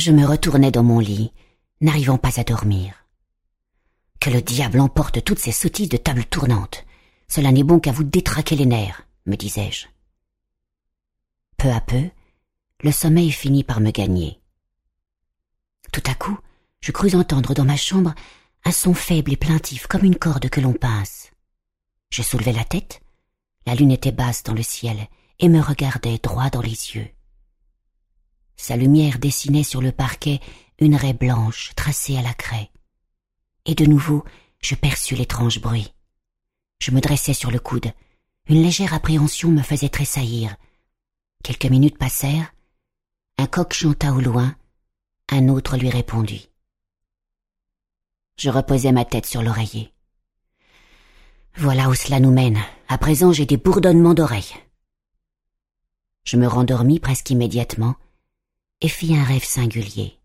Je me retournais dans mon lit, n'arrivant pas à dormir. Que le diable emporte toutes ces sottises de table tournante. Cela n'est bon qu'à vous détraquer les nerfs, me disais-je. Peu à peu, le sommeil finit par me gagner. Tout à coup, je crus entendre dans ma chambre un son faible et plaintif comme une corde que l'on pince. Je soulevai la tête, la lune était basse dans le ciel et me regardait droit dans les yeux. Sa lumière dessinait sur le parquet une raie blanche tracée à la craie. Et de nouveau, je perçus l'étrange bruit. Je me dressai sur le coude. Une légère appréhension me faisait tressaillir. Quelques minutes passèrent. Un coq chanta au loin. Un autre lui répondit. Je reposai ma tête sur l'oreiller. Voilà où cela nous mène. À présent, j'ai des bourdonnements d'oreilles. Je me rendormis presque immédiatement et fis un rêve singulier.